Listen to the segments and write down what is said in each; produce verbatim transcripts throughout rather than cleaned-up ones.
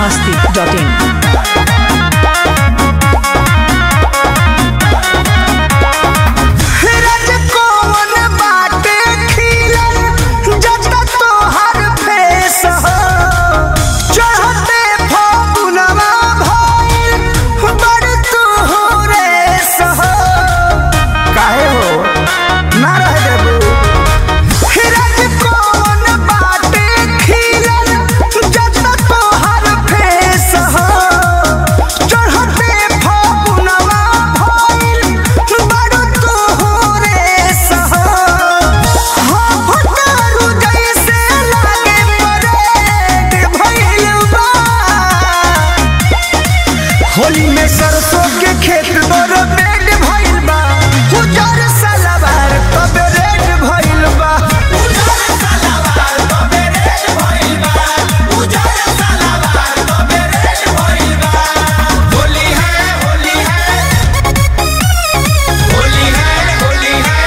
masti dot in. Holi में सरसों के खेत तोर पेट भइल बा, उजर सलवार तबे रेड भइल बा, उजर सलवार तबे रेड भइल बा, उजर सलवार तबे रेड भइल बा। होली है होली है होली है होली है।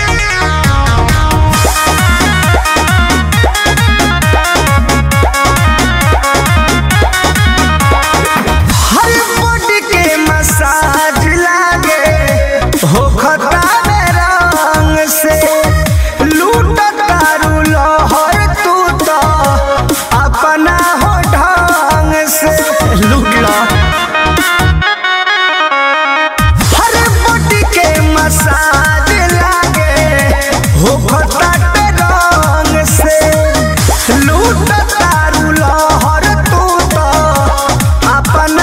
मसाज लागे हो खता में रंग से लूट तारू लहर तू तो अपना हो ढंग से लूट लो। हर बॉडी के मसाज लागे हो खता में रंग से लूट तारू लहर तू तो अपना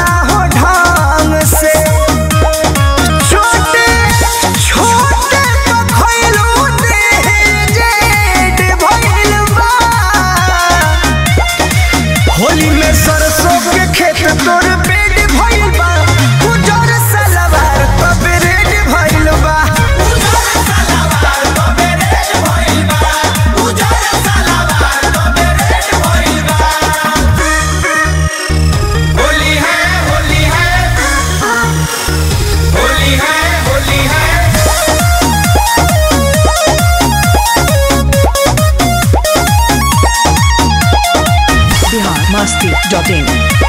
होली में सरसों के खेत तोर पेट भइल बा, उजर सलवार तबे रेड भइल बा, उजर सलवार तबे रेड भइल बा, उजर सलवार तबे रेड भइल बा। होली है होली है होली है होली है। masti dot in.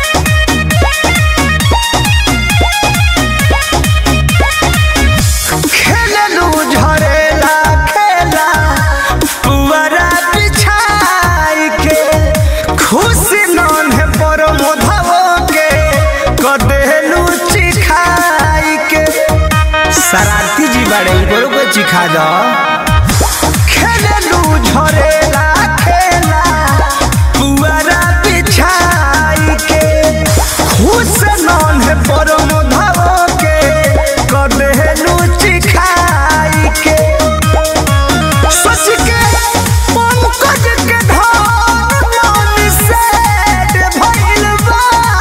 खेललू झरेला खेला पुअरा बिछाई के, खुशी नन है पर मोधवो के कदेलू चिखाई के। शरारती जी बड़े गोरो को चिखा दो। खेललू झरेला खेला पुअरा बिछाई के, खुश नन है पर मोधवो के कदेलू चिखाई के। सोच के पंकज के धान मन से भइल बा,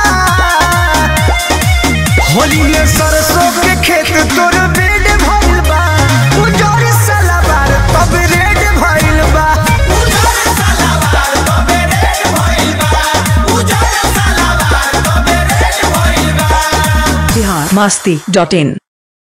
होली में सरसों के खेत तोर बेड भइल बा, उजर सलवार तब रेड भइल बा, उजर सलवार तब रेड भइल बा, उजर सलवार तब रेड भइल बा। masti dot in.